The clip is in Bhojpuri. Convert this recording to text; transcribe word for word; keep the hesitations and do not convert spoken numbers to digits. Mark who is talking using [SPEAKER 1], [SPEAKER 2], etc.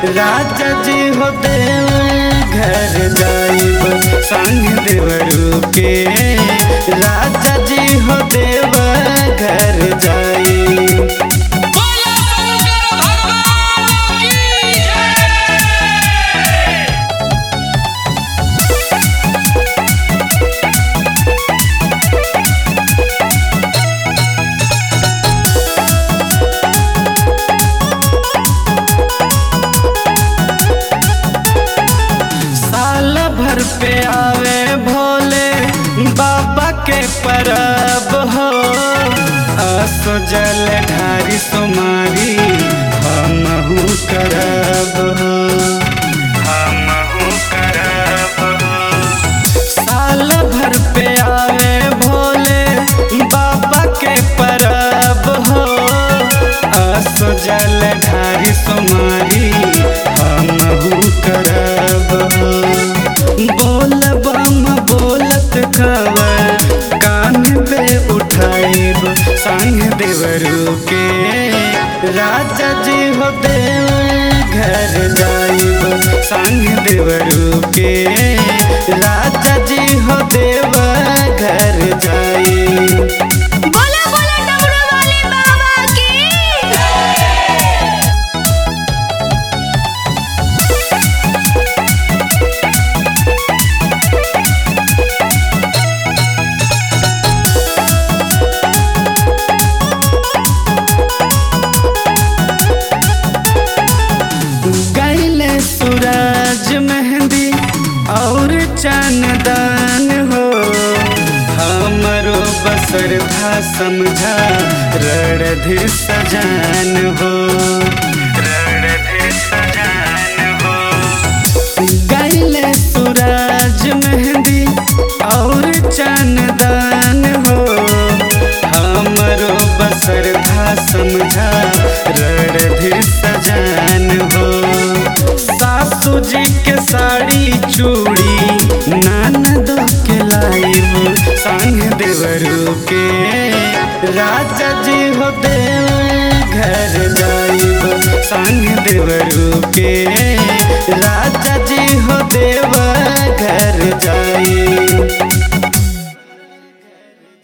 [SPEAKER 1] राजा जी हो देव घर जाइब संग देवरू के। राजा जी हो देव घर जाइब। भर पे आवे भोले बाबा के परब हो। असो जल ढारी सुमारी हमहू करब हो, हमहू करब हो। साल भर पे आवे भोले बाबा के परब हो। असो जल ढारी सुमारी हमहू करब हो। बोल बम बोलत खबर कान पे उठाइब संग देवरू के। राजा जी हो देव घर जाइब संग देवरू के। राजा जी हो देव घर जाइब। सूरज मेहंदी और चंदन हो। हमरो बसर था समझा रणधीर सजान हो, रणधीर सजान हो। गैले सूरज मेहंदी और चंदन हो। हमरो बसर था समझा रणधीर सजान हो। सासू जी के साड़ी चूड़ी ननद के लाइब संग देवरू के। राजा जी हो देव घर जाइब संग देवरू के। राजा जी हो देव